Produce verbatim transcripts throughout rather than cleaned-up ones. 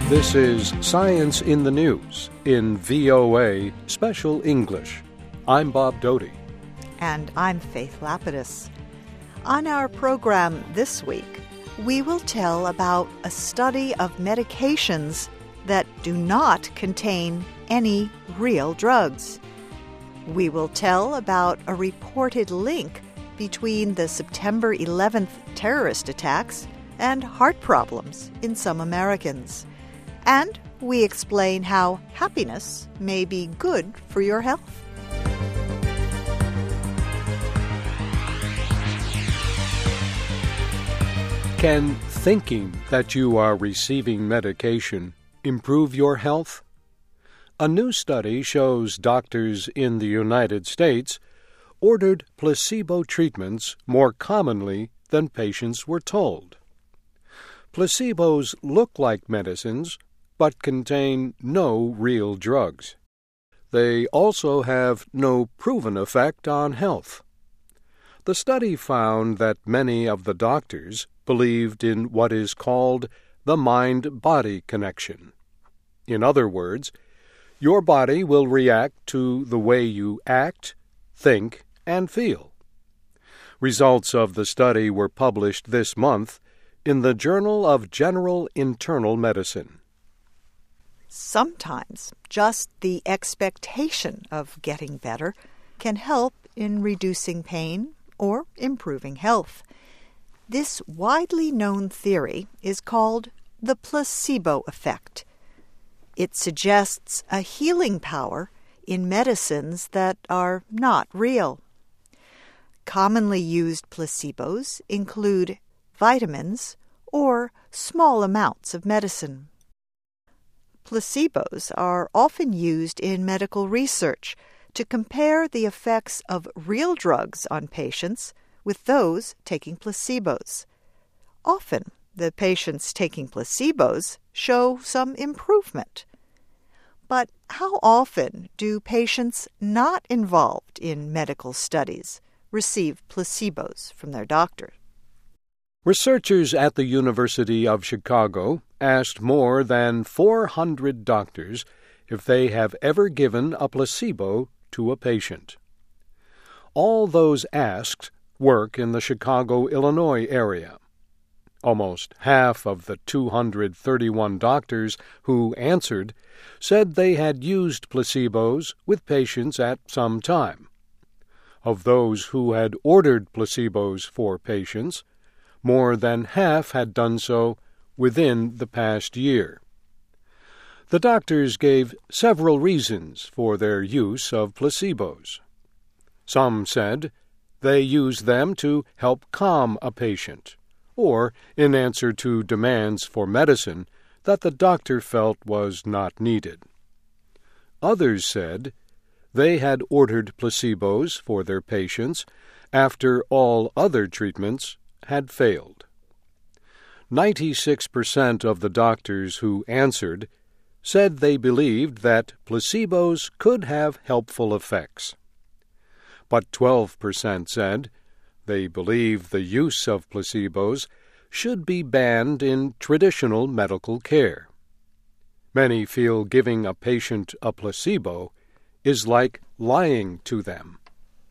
This is Science in the News in V O A Special English. I'm Bob Doty. And I'm Faith Lapidus. On our program this week, we will tell about a study of medications that do not contain any real drugs. We will tell about a reported link between the September eleventh terrorist attacks and heart problems in some Americans. And we explain how happiness may be good for your health. Can thinking that you are receiving medication improve your health? A new study shows doctors in the United States ordered placebo treatments more commonly than patients were told. Placebos look like medicines, but contain no real drugs. They also have no proven effect on health. The study found that many of the doctors believed in what is called the mind-body connection. In other words, your body will react to the way you act, think, and feel. Results of the study were published this month in the Journal of General Internal Medicine. Sometimes just the expectation of getting better can help in reducing pain or improving health. This widely known theory is called the placebo effect. It suggests a healing power in medicines that are not real. Commonly used placebos include vitamins or small amounts of medicine. Placebos are often used in medical research to compare the effects of real drugs on patients with those taking placebos. Often, the patients taking placebos show some improvement. But how often do patients not involved in medical studies receive placebos from their doctor? Researchers at the University of Chicago asked more than four hundred doctors if they have ever given a placebo to a patient. All those asked work in the Chicago, Illinois area. Almost half of the two hundred thirty-one doctors who answered said they had used placebos with patients at some time. Of those who had ordered placebos for patients, more than half had done so within the past year. The doctors gave several reasons for their use of placebos. Some said they used them to help calm a patient, or in answer to demands for medicine that the doctor felt was not needed. Others said they had ordered placebos for their patients after all other treatments had failed. ninety-six percent of the doctors who answered said they believed that placebos could have helpful effects. But twelve percent said they believe the use of placebos should be banned in traditional medical care. Many feel giving a patient a placebo is like lying to them.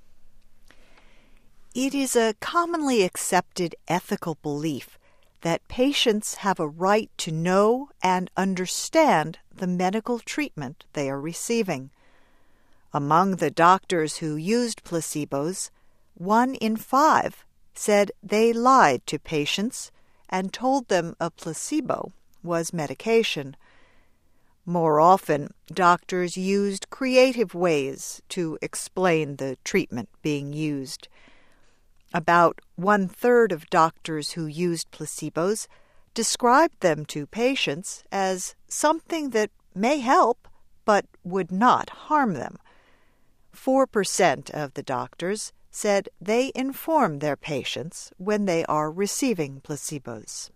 It is a commonly accepted ethical belief that patients have a right to know and understand the medical treatment they are receiving. Among the doctors who used placebos, one in five said they lied to patients and told them a placebo was medication. More often, doctors used creative ways to explain the treatment being used. About one-third of doctors who used placebos described them to patients as something that may help but would not harm them. Four percent of the doctors said they inform their patients when they are receiving placebos.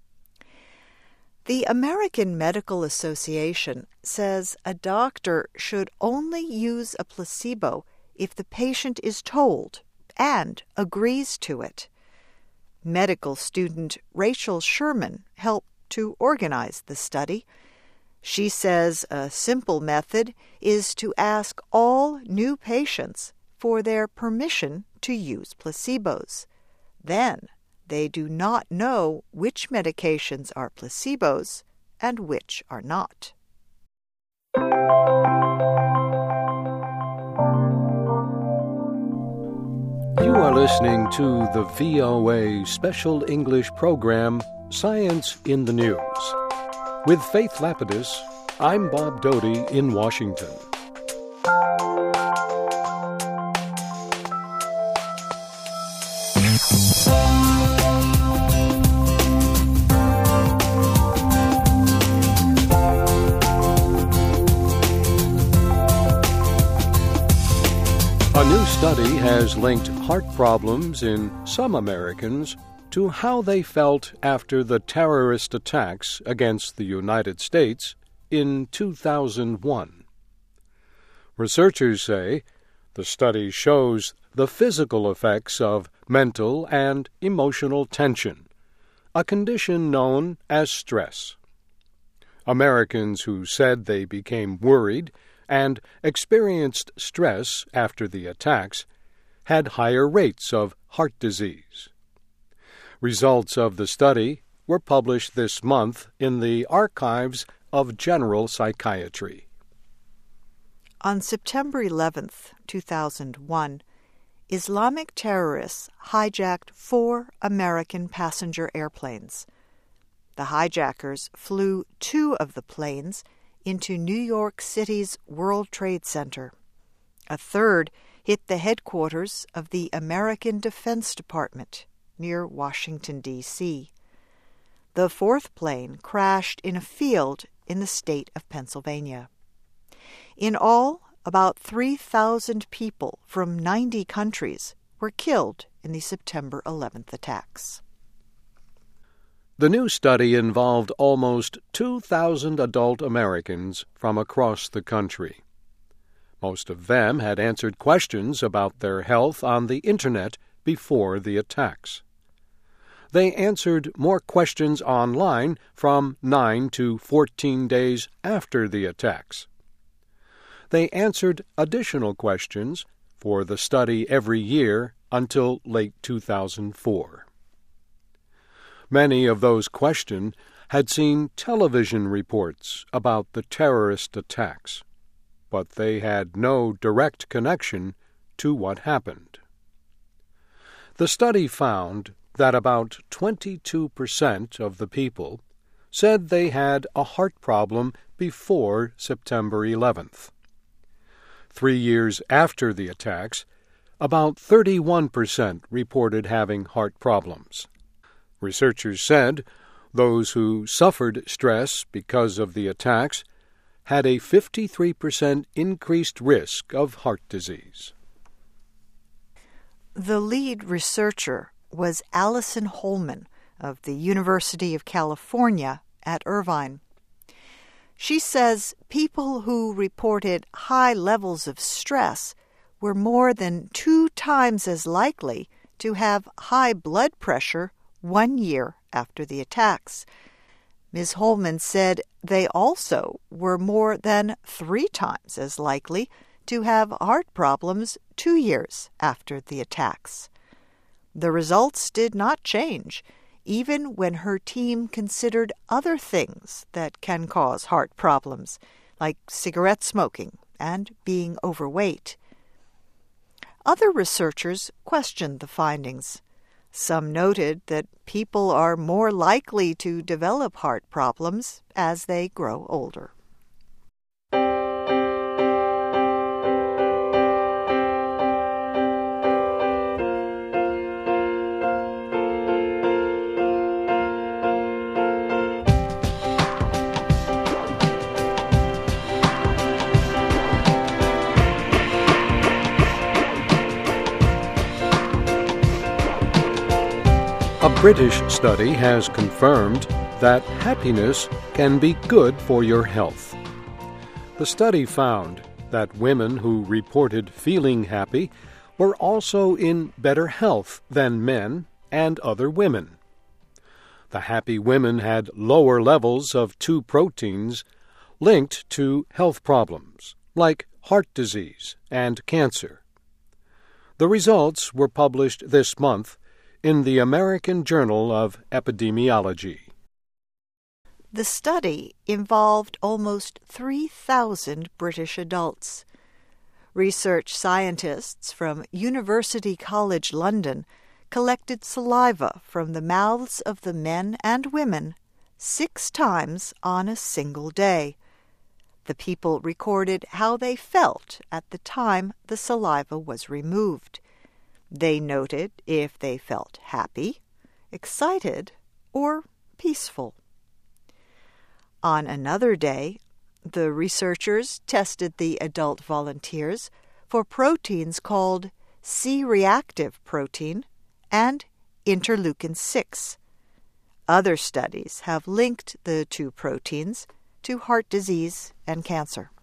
The American Medical Association says a doctor should only use a placebo if the patient is told and agrees to it. Medical student Rachel Sherman helped to organize the study. She says a simple method is to ask all new patients for their permission to use placebos. Then they do not know which medications are placebos and which are not. You are listening to the V O A Special English program, Science in the News. With Faith Lapidus, I'm Bob Doty in Washington. A new study has linked heart problems in some Americans to how they felt after the terrorist attacks against the United States in two thousand one. Researchers say the study shows the physical effects of mental and emotional tension, a condition known as stress. Americans who said they became worried and experienced stress after the attacks had higher rates of heart disease. Results of the study were published this month in the Archives of General Psychiatry. On September eleventh, two thousand one, Islamic terrorists hijacked four American passenger airplanes. The hijackers flew two of the planes into New York City's World Trade Center. A third hit the headquarters of the American Defense Department near Washington, D C The fourth plane crashed in a field in the state of Pennsylvania. In all, about three thousand people from ninety countries were killed in the September eleventh attacks. The new study involved almost two thousand adult Americans from across the country. Most of them had answered questions about their health on the Internet before the attacks. They answered more questions online from nine to fourteen days after the attacks. They answered additional questions for the study every year until late two thousand four. Many of those questioned had seen television reports about the terrorist attacks, but they had no direct connection to what happened. The study found that about twenty-two percent of the people said they had a heart problem before September eleventh. Three years after the attacks, about thirty-one percent reported having heart problems. Researchers said those who suffered stress because of the attacks had a fifty-three percent increased risk of heart disease. The lead researcher was Allison Holman of the University of California at Irvine. She says people who reported high levels of stress were more than two times as likely to have high blood pressure one year after the attacks. Miz Holman said they also were more than three times as likely to have heart problems two years after the attacks. The results did not change, even when her team considered other things that can cause heart problems, like cigarette smoking and being overweight. Other researchers questioned the findings. Some noted that people are more likely to develop heart problems as they grow older. A British study has confirmed that happiness can be good for your health. The study found that women who reported feeling happy were also in better health than men and other women. The happy women had lower levels of two proteins, linked to health problems like heart disease and cancer. The results were published this month in the American Journal of Epidemiology. The study involved almost three thousand British adults. Research scientists from University College London collected saliva from the mouths of the men and women six times on a single day. The people recorded how they felt at the time the saliva was removed. They noted if they felt happy, excited, or peaceful. On another day, the researchers tested the adult volunteers for proteins called C-reactive protein and interleukin six. Other studies have linked the two proteins to heart disease and cancer.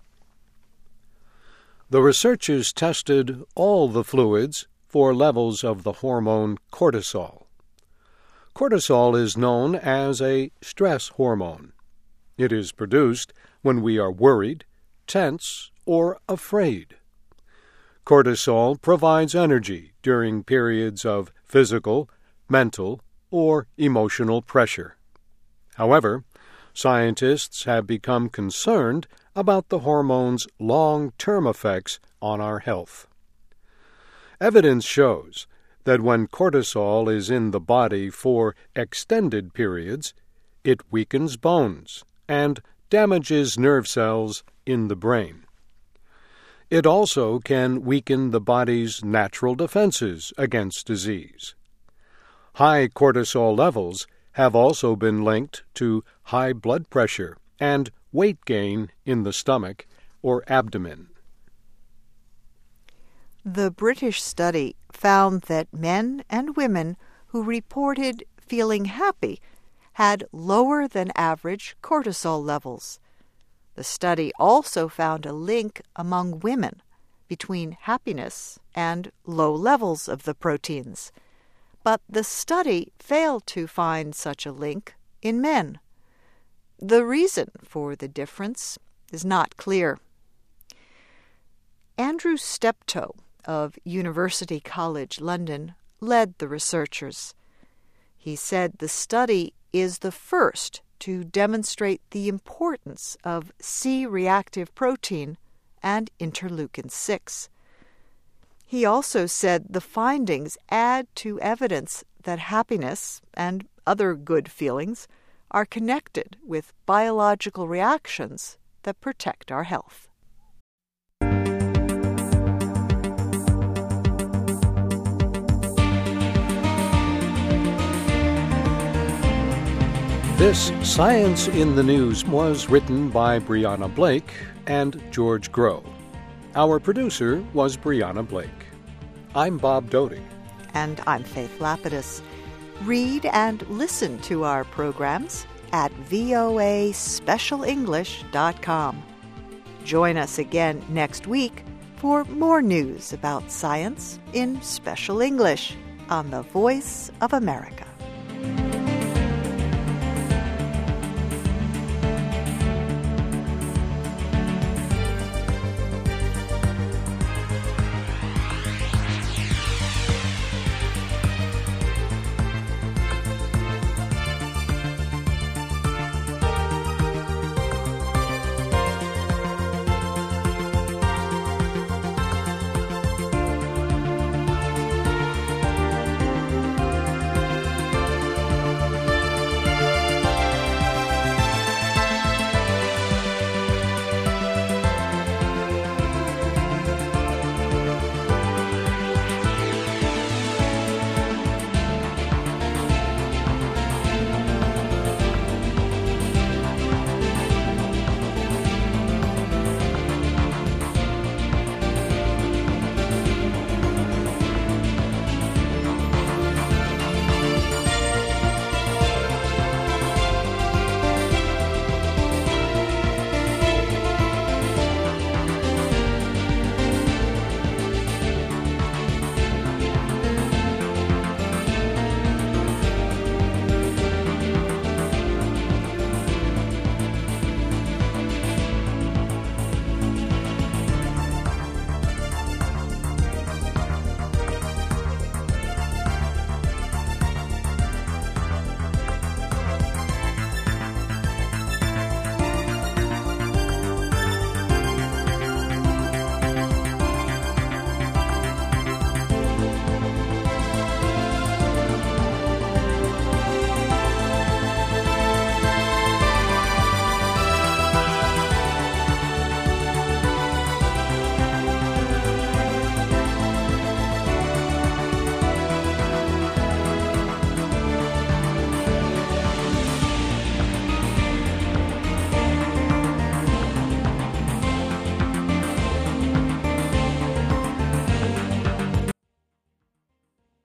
The researchers tested all the fluids for levels of the hormone cortisol. Cortisol is known as a stress hormone. It is produced when we are worried, tense, or afraid. Cortisol provides energy during periods of physical, mental, or emotional pressure. However, scientists have become concerned about the hormone's long-term effects on our health. Evidence shows that when cortisol is in the body for extended periods, it weakens bones and damages nerve cells in the brain. It also can weaken the body's natural defenses against disease. High cortisol levels have also been linked to high blood pressure and weight gain in the stomach or abdomen. The British study found that men and women who reported feeling happy had lower than average cortisol levels. The study also found a link among women between happiness and low levels of the proteins. But the study failed to find such a link in men. The reason for the difference is not clear. Andrew Steptoe of University College London led the researchers. He said the study is the first to demonstrate the importance of C-reactive protein and interleukin six. He also said the findings add to evidence that happiness and other good feelings are connected with biological reactions that protect our health. This Science in the News was written by Brianna Blake and George Groh. Our producer was Brianna Blake. I'm Bob Doty. And I'm Faith Lapidus. Read and listen to our programs at v o a special english dot com. Join us again next week for more news about science in special English on the Voice of America.